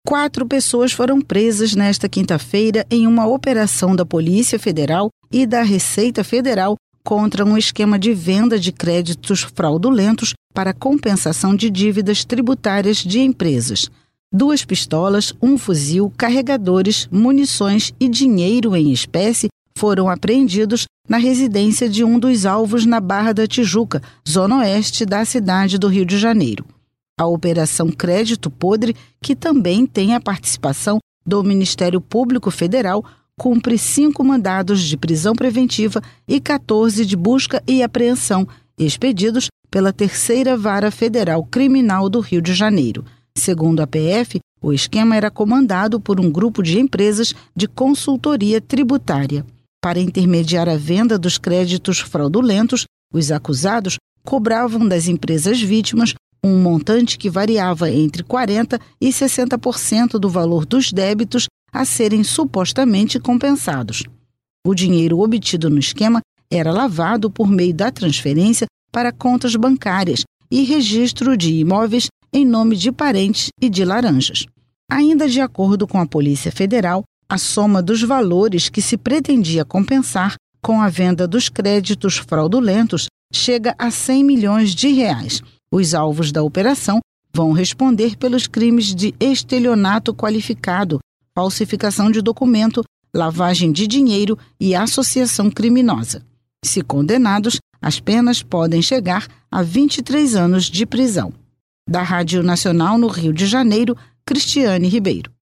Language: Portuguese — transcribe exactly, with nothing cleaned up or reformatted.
Quatro pessoas foram presas nesta quinta-feira em uma operação da Polícia Federal e da Receita Federal contra um esquema de venda de créditos fraudulentos para compensação de dívidas tributárias de empresas. Duas pistolas, um fuzil, carregadores, munições e dinheiro em espécie foram apreendidos na residência de um dos alvos na Barra da Tijuca, zona oeste da cidade do Rio de Janeiro. A Operação Crédito Podre, que também tem a participação do Ministério Público Federal, cumpre cinco mandados de prisão preventiva e quatorze de busca e apreensão, expedidos pela Terceira Vara Federal Criminal do Rio de Janeiro. Segundo a P F, o esquema era comandado por um grupo de empresas de consultoria tributária. Para intermediar a venda dos créditos fraudulentos, os acusados cobravam das empresas vítimas um montante que variava entre quarenta por cento e sessenta por cento do valor dos débitos a serem supostamente compensados. O dinheiro obtido no esquema era lavado por meio da transferência para contas bancárias e registro de imóveis em nome de parentes e de laranjas. Ainda de acordo com a Polícia Federal, a soma dos valores que se pretendia compensar com a venda dos créditos fraudulentos chega a cem milhões de reais. Os alvos da operação vão responder pelos crimes de estelionato qualificado, falsificação de documento, lavagem de dinheiro e associação criminosa. Se condenados, as penas podem chegar a vinte e três anos de prisão. Da Rádio Nacional no Rio de Janeiro, Cristiane Ribeiro.